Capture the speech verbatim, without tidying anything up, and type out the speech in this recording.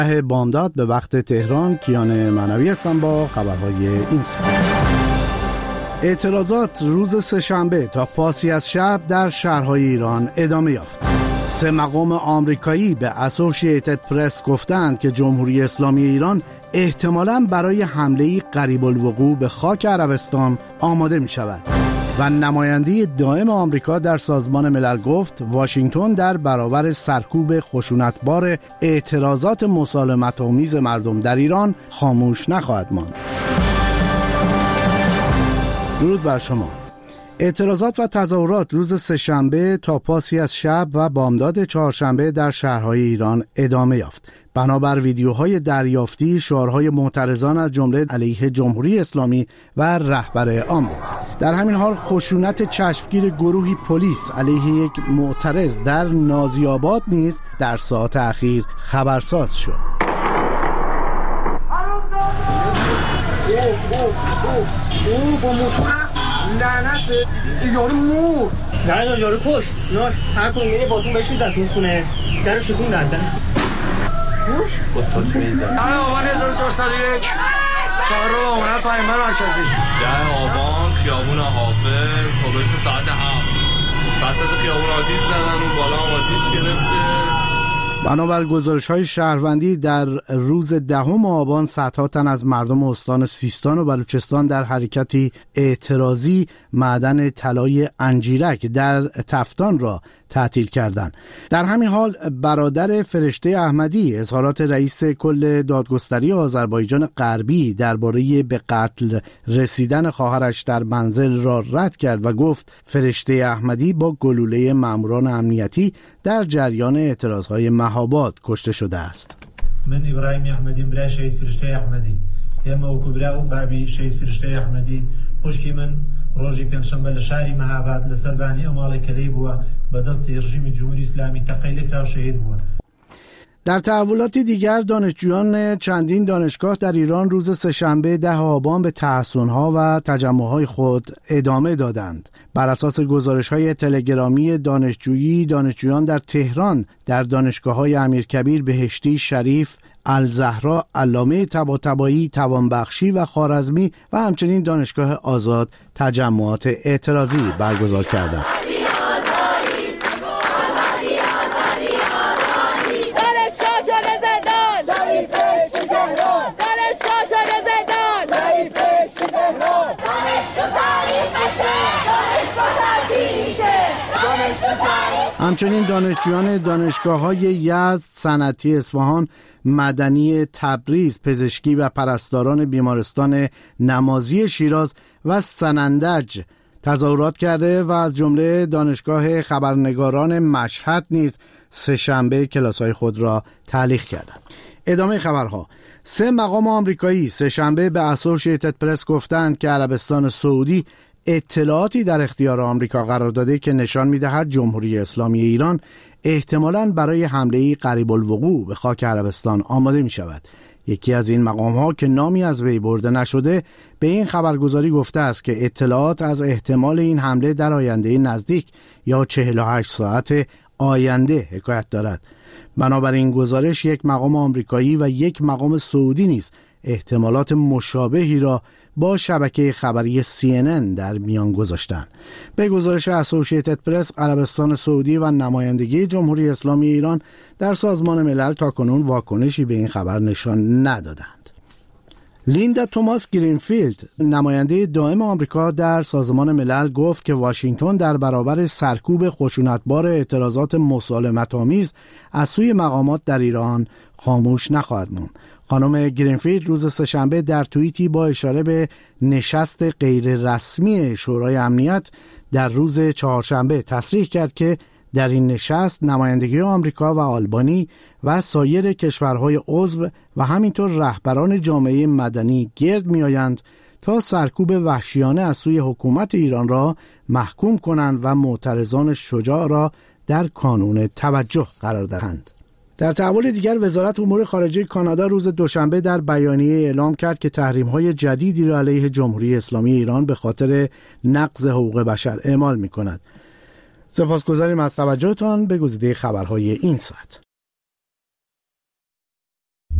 بامداد به وقت تهران. کیان معنوی هستم با خبرهای این ساعت. اعتراضات روز سه‌شنبه تا پاسی از شب در شهرهای ایران ادامه یافت. سه مقام آمریکایی به اسوسییتد پرس گفتند که جمهوری اسلامی ایران احتمالاً برای حمله‌ای قریب الوقوع به خاک عربستان آماده می شود و نماینده دائم آمریکا در سازمان ملل گفت واشنگتن در برابر سرکوب خشونتبار اعتراضات مسالمت‌آمیز مردم در ایران خاموش نخواهد ماند. درود بر شما. اعتراضات و تظاهرات روز سه‌شنبه تا پاسی از شب و بامداد چهارشنبه در شهرهای ایران ادامه یافت. بنابر ویدیوهای دریافتی، شعارهای معترضان از جمله علیه جمهوری اسلامی و رهبر آن بود. در همین حال خشونت چشمگیر گروهی پلیس علیه یک معترض در نازی‌آباد نیز در ساعات اخیر خبرساز شد. لعنت به یارو مور نه یارو کش ناش هر کنه یه باتون بهش میزن تو خونه در شکوندن در کش بسات چه میزن در آبان هزار و چهارصد و یک چهار رو آمونه پایمار مرکزی در آبان خیابون حافظ حدود ساعت هفت وسط خیابون آتیش زدن اون بالا آتیش گرفته. بنابر گزارش‌های شهروندی در روز دهم آبان صدها تن از مردم استان سیستان و بلوچستان در حرکتی اعتراضی معدن طلای انجیرک در تفتان را تعطیل کردند. در همین حال برادر فرشته احمدی اظهارات رئیس کل دادگستری آذربایجان غربی درباره به قتل رسیدن خواهرش در منزل را رد کرد و گفت فرشته احمدی با گلوله ماموران امنیتی در جریان اعتراضهای مهاباد کشته شده است. من ابراهیم احمدی برای شهید فرشته احمدی اما وکبرا و بابی شهید فرشته احمدی خوشکی من روزی پنجشنبه لشهری مهاباد لسربانی امال کلی بوا به دست رژیم جمهوری اسلامی تقیل کرد شهید بوا. در تحولاتی دیگر دانشجویان چندین دانشگاه در ایران روز سه‌شنبه ده آبان به تحصن‌ها و تجمع‌های خود ادامه دادند. بر اساس گزارش‌های تلگرامی دانشجویی، دانشجویان در تهران در دانشگاه‌های امیرکبیر، بهشتی، شریف، الزهرا، علامه طباطبایی، توانبخشی و خوارزمی و همچنین دانشگاه آزاد تجمعات اعتراضی برگزار کردند. همچنین دانشجویان دانشگاه‌های یزد، صنعتی اصفهان، مدنی تبریز، پزشکی و پرستاران بیمارستان نمازی شیراز و سنندج تظاهرات کرده و از جمله دانشگاه خبرنگاران مشهد نیز سه‌شنبه کلاس‌های خود را تعلیق کردند. ادامه خبرها. سه مقام آمریکایی سه‌شنبه به اسوسییتد پرس گفتند که عربستان سعودی اطلاعاتی در اختیار آمریکا قرار داده که نشان می‌دهد جمهوری اسلامی ایران احتمالاً برای حمله‌ای قریب الوقوع به خاک عربستان آماده می‌شود. یکی از این مقام‌ها که نامی از وی برده نشده به این خبرگزاری گفته است که اطلاعات از احتمال این حمله در آینده نزدیک یا چهل و هشت ساعت آینده حکایت دارد. بنابراین گزارش یک مقام آمریکایی و یک مقام سعودی نیز احتمالات مشابهی را با شبکه خبری سی ان ان در میان گذاشتند. به گزارش اسوسییتد پرس، عربستان سعودی و نمایندگی جمهوری اسلامی ایران در سازمان ملل تاکنون واکنشی به این خبر نشان ندادند. لیندا توماس گرینفیلد، نماینده دائم آمریکا در سازمان ملل، گفت که واشنگتن در برابر سرکوب خشونتبار اعتراضات مسالمت‌آمیز از سوی مقامات در ایران خاموش نخواهد ماند. خانم گرینفیلد روز سه‌شنبه در توییتی با اشاره به نشست غیر رسمی شورای امنیت در روز چهارشنبه تصریح کرد که در این نشست نمایندگی آمریکا و آلبانی و سایر کشورهای عضو و همینطور رهبران جامعه مدنی گرد می‌آیند تا سرکوب وحشیانه از سوی حکومت ایران را محکوم کنند و معترضان شجاع را در کانون توجه قرار دهند. در تحول دیگر، وزارت امور خارجه کانادا روز دوشنبه در بیانیه اعلام کرد که تحریم‌های جدیدی را علیه جمهوری اسلامی ایران به خاطر نقض حقوق بشر اعمال می‌کند. سپاسگزاریم از توجهتان به گزیده خبرهای این ساعت.